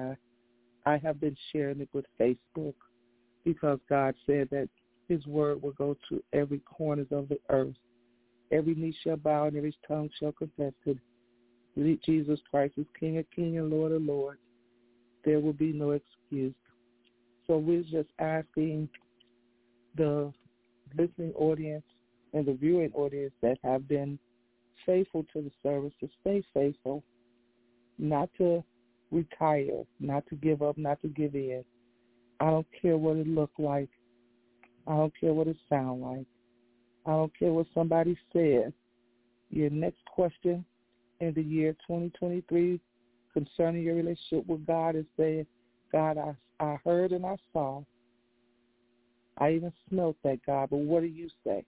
I have been sharing it with Facebook because God said that his word will go to every corner of the earth. Every knee shall bow and every tongue shall confess that Jesus Christ is King of kings and Lord of lords. There will be no excuse. So we're just asking the listening audience and the viewing audience that have been faithful to the service to stay faithful, not to retire, not to give up, not to give in. I don't care what it looked like. I don't care what it sounds like. I don't care what somebody said. Your next question in the year 2023 concerning your relationship with God is saying, God, I heard and I saw. I even smelled that, God, but what do you say?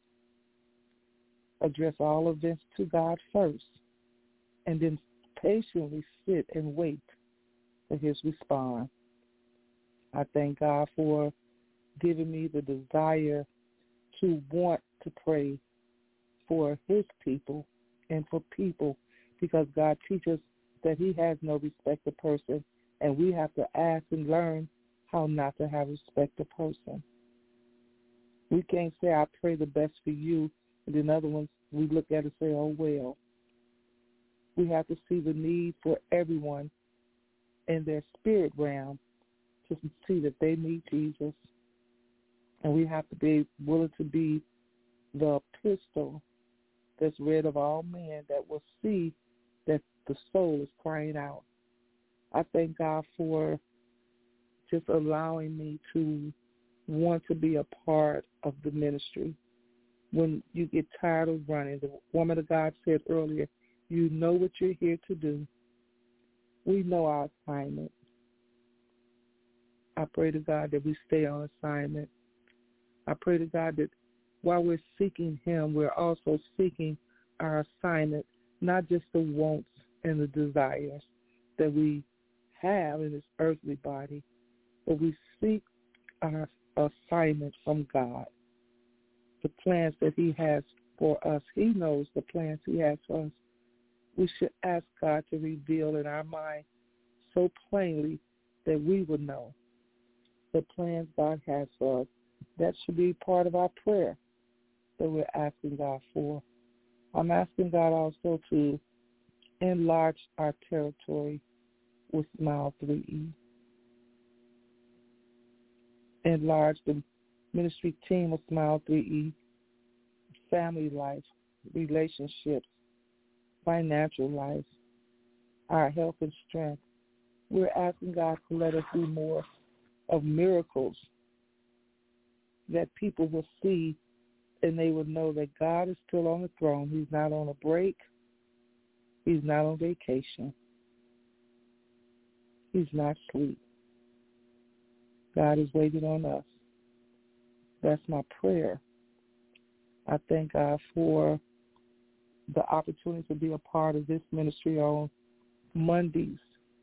Address all events to God first, and then patiently sit and wait for his response. I thank God for giving me the desire to want to pray for his people and for people, because God teaches that he has no respect of person, and we have to ask and learn how not to have respect of person. We can't say, I pray the best for you, and then other ones we look at and say, oh, well. We have to see the need for everyone in their spirit realm to see that they need Jesus. And we have to be willing to be the epistle that's read of all men that will see that the soul is crying out. I thank God for just allowing me to want to be a part of the ministry. When you get tired of running, the woman of God said earlier, you know what you're here to do. We know our assignment. I pray to God that we stay on assignment. I pray to God that while we're seeking him, we're also seeking our assignment, not just the wants and the desires that we have in this earthly body, but we seek our assignment from God, the plans that he has for us. He knows the plans he has for us. We should ask God to reveal in our mind so plainly that we would know the plans God has for us. That should be part of our prayer that we're asking God for. I'm asking God also to enlarge our territory with Smile 3E. Enlarge the ministry team of Smile 3E, family life, relationships, financial life, our health and strength. We're asking God to let us do more of miracles that people will see and they will know that God is still on the throne. He's not on a break. He's not on vacation. He's not asleep. God is waiting on us. That's my prayer. I thank God for the opportunity to be a part of this ministry on Mondays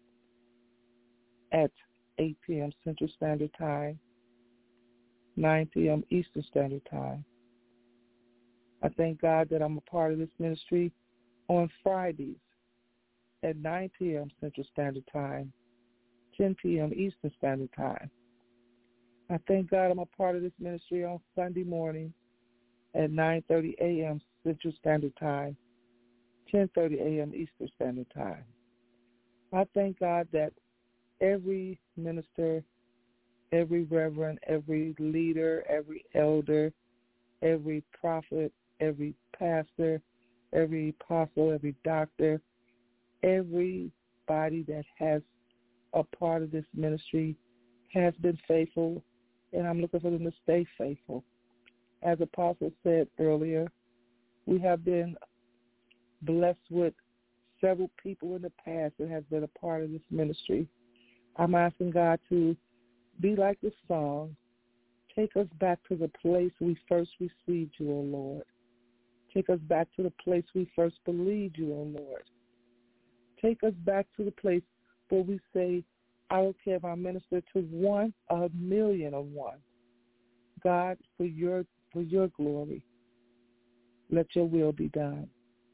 at 8 p.m. Central Standard Time, 9 p.m. Eastern Standard Time. I thank God that I'm a part of this ministry on Fridays at 9 p.m. Central Standard Time, 10 p.m. Eastern Standard Time. I thank God I'm a part of this ministry on Sunday morning at 9:30 a.m. Central Standard Time, 10:30 a.m. Eastern Standard Time. I thank God that every minister, every reverend, every leader, every elder, every prophet, every pastor, every apostle, every doctor, everybody that has a part of this ministry has been faithful, and I'm looking for them to stay faithful. As Apostle said earlier, we have been blessed with several people in the past that have been a part of this ministry. I'm asking God to be like the song, take us back to the place we first received you, O Lord. Take us back to the place we first believed you, O Lord. Take us back to the place where we say, I don't care if I minister to 1, 1,000,000 or 1. God, for your glory, let your will be done.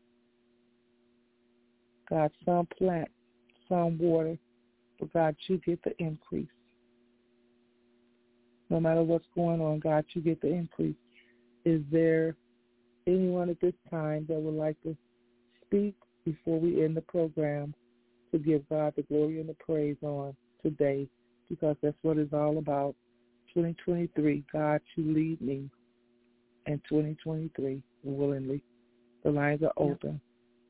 God, some plant, some water, but God, you get the increase. No matter what's going on, God, you get the increase. Is there anyone at this time that would like to speak before we end the program to give God the glory and the praise on today? Because that's what it's all about. 2023, God, you lead me. And 2023, willingly. The lines are open.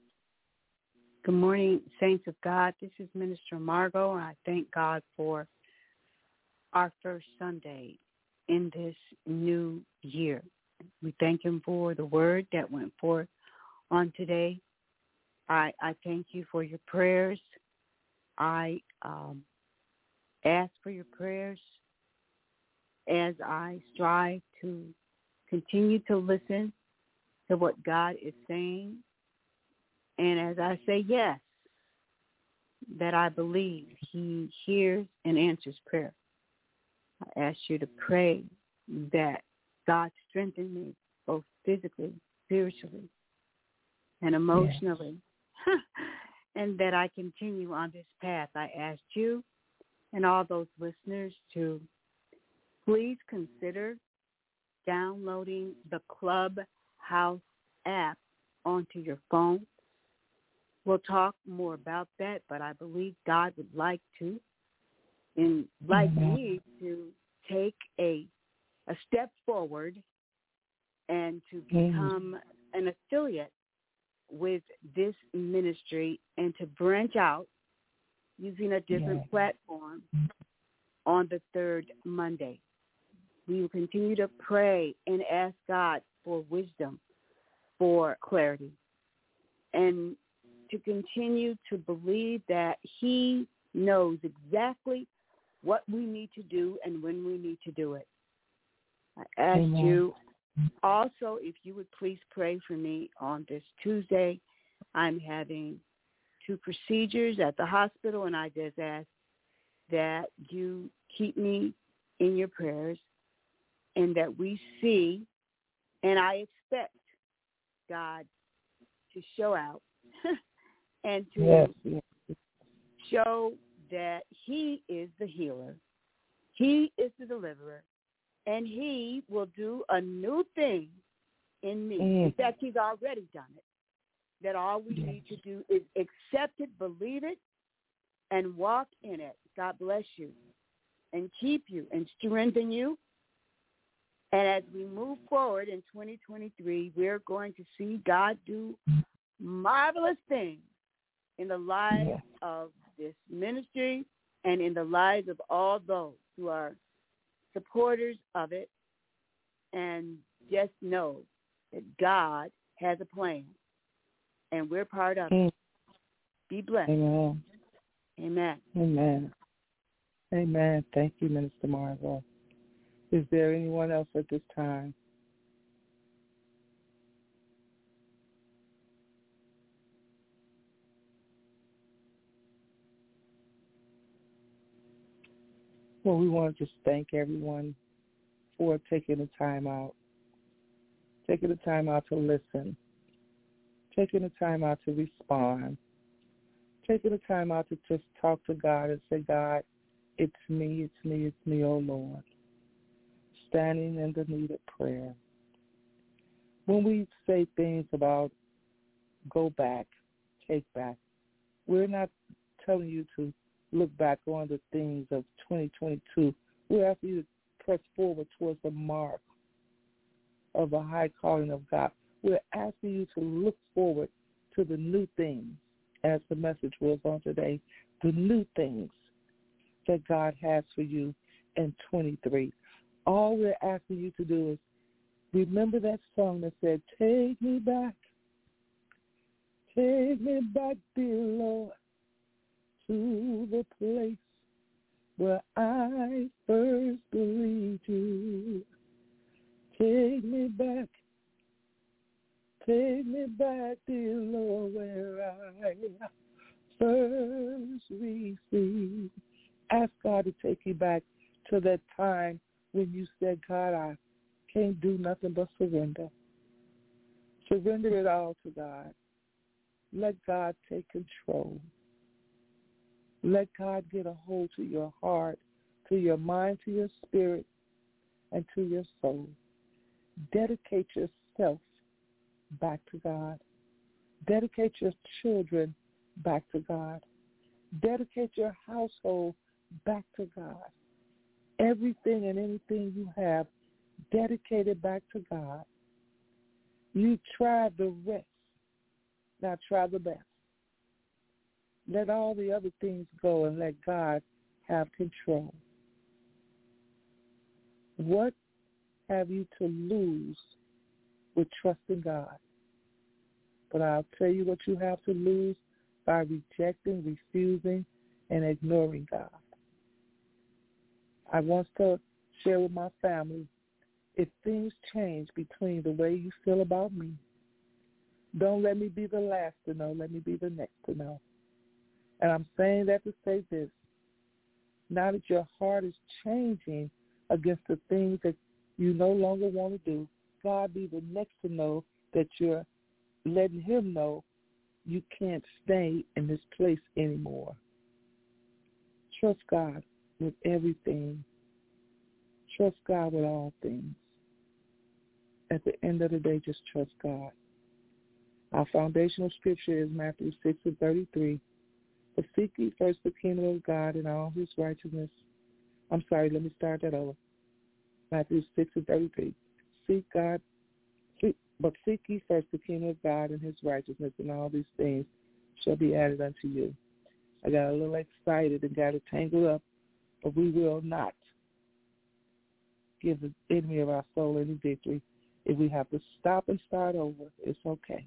Good morning, saints of God. This is Minister Margot, and I thank God for our first Sunday in this new year. We thank him for the word that went forth on today. I thank you for your prayers. I ask for your prayers as I strive to continue to listen to what God is saying. And as I say yes, that I believe he hears and answers prayer. I ask you to pray that God strengthen me both physically, spiritually, and emotionally, and that I continue on this path. I asked you and all those listeners to please consider downloading the Clubhouse app onto your phone. We'll talk more about that, but I believe God would like to, and like me, to take a step forward and to become an affiliate with this ministry and to branch out using a different platform on the third Monday. We will continue to pray and ask God for wisdom, for clarity, and to continue to believe that he knows exactly what we need to do and when we need to do it. I ask you also if you would please pray for me on this Tuesday. I'm having 2 procedures at the hospital, and I just ask that you keep me in your prayers and that we see, and I expect God to show out and to show that he is the healer, he is the deliverer, and he will do a new thing in me. In fact, he's already done it. That all we need to do is accept it, believe it, and walk in it. God bless you and keep you and strengthen you. And as we move forward in 2023, we're going to see God do marvelous things in the lives of this ministry and in the lives of all those who are supporters of it. And just know that God has a plan, and we're part of it. Be blessed. Amen. Amen. Amen. Amen. Thank you, Minister Margot. Is there anyone else at this time? Well, we want to just thank everyone for taking the time out to listen, taking the time out to respond, taking the time out to just talk to God and say, God, it's me, oh Lord, standing in the need of prayer. When we say things about go back, take back. We're not telling you to look back on the things of 2022. We're asking you to press forward towards the mark of a high calling of God. We're asking you to look forward to the new things, as the message was on today, the new things that God has for you in 23. All we're asking you to do is remember that song that said, take me back, dear Lord, to the place where I first believed you. Take me back, dear Lord, where I first received. Ask God to take you back to that time when you said, God, I can't do nothing but surrender. Surrender it all to God. Let God take control. Let God get a hold to your heart, to your mind, to your spirit, and to your soul. Dedicate yourself back to God. Dedicate your children back to God. Dedicate your household back to God. Everything and anything you have, dedicate it back to God. You tried the rest. Now try the best. Let all the other things go and let God have control. What have you to lose with trusting God? But I'll tell you what you have to lose by rejecting, refusing, and ignoring God. I want to share with my family, if things change between the way you feel about me, don't let me be the last to know. Let me be the next to know. And I'm saying that to say this. Now that your heart is changing against the things that you no longer want to do, God be the next to know that you're letting him know you can't stay in this place anymore. Trust God with everything. Trust God with all things. At the end of the day, just trust God. Our foundational scripture is Matthew 6:33. But seek ye first the kingdom of God and all his righteousness. I'm sorry, let me start that over. Matthew 6:33. But seek ye first the kingdom of God and his righteousness, and all these things shall be added unto you. I got a little excited and got it tangled up, but we will not give the enemy of our soul any victory. If we have to stop and start over, it's okay.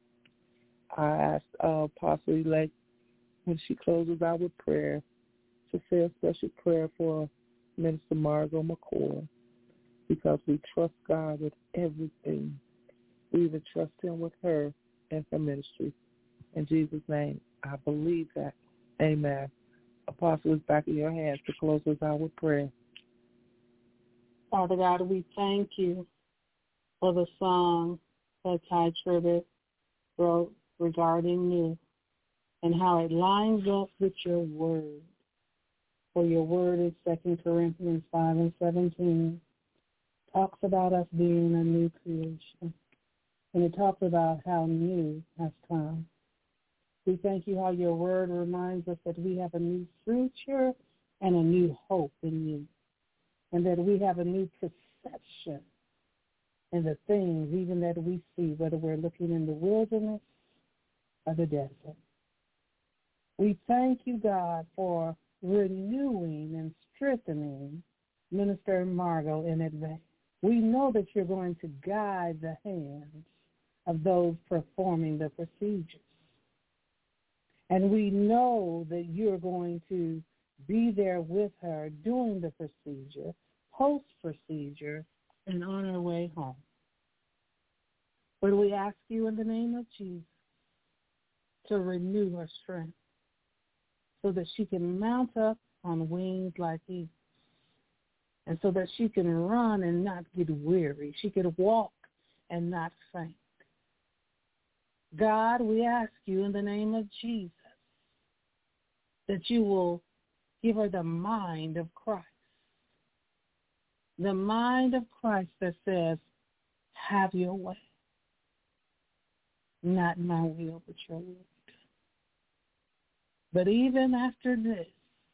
I asked Apostle-elect, when she closes out with prayer, to say a special prayer for Minister Margot McCord, because we trust God with everything. We even trust him with her and her ministry. In Jesus' name, I believe that. Amen. Apostle, is back in your hands to close us out with prayer. Father God, we thank you for the song that Ty Tribbett wrote regarding you and how it lines up with your word. For your word in 2 Corinthians 5:17 talks about us being a new creation. And it talks about how new has come. We thank you how your word reminds us that we have a new future and a new hope in you. And that we have a new perception in the things even that we see, whether we're looking in the wilderness or the desert. We thank you, God, for renewing and strengthening Minister Margot in advance. We know that you're going to guide the hands of those performing the procedures. And we know that you're going to be there with her during the procedure, post-procedure, and on her way home. But we ask you in the name of Jesus to renew her strength so that she can mount up on wings like eagles, and so that she can run and not get weary. She can walk and not faint. God, we ask you in the name of Jesus that you will give her the mind of Christ. The mind of Christ that says, have your way. Not my will, but your will be done. But even after this,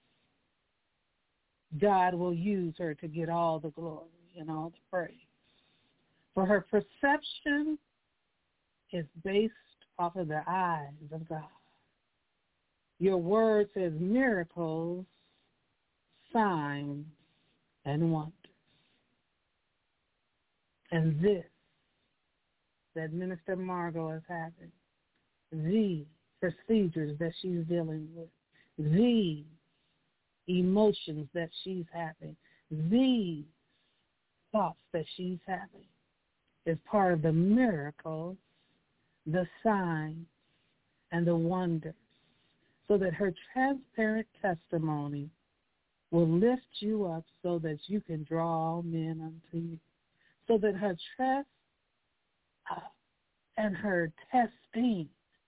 God will use her to get all the glory and all the praise. For her perception is based off of the eyes of God. Your word says miracles, signs, and wonders. And this that Minister Margot is having, the procedures that she's dealing with, the emotions that she's having, the thoughts that she's having is part of the miracles, the signs, and the wonders, so that her transparent testimony will lift you up so that you can draw all men unto you, so that her trust and her testing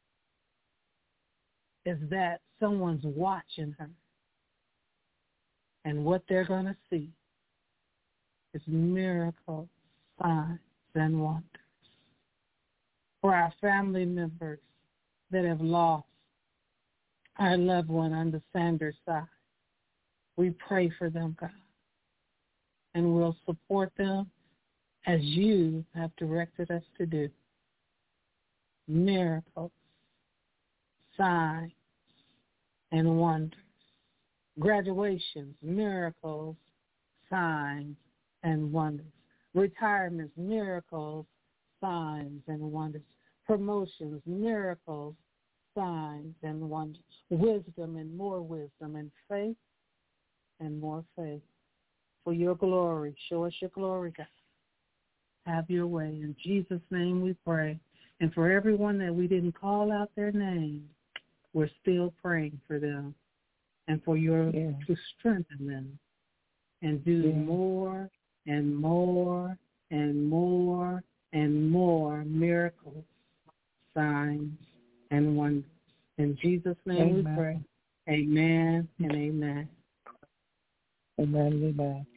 is that someone's watching her, and what they're going to see is miracles, signs, and wonders. For our family members that have lost our loved one on the Sanders side, we pray for them, God, and we'll support them as you have directed us to do. Miracles, signs, and wonders. Graduations, miracles, signs, and wonders. Retirements, miracles, signs, and wonders. Promotions, miracles, signs, and wonders. Wisdom and more wisdom, and faith and more faith. For your glory, show us your glory, God. Have your way. In Jesus' name we pray. And for everyone that we didn't call out their name, we're still praying for them and for your to strengthen them and do more and more and more and more miracles, signs, and wonders. In Jesus' name we pray. Amen and amen. Amen and amen.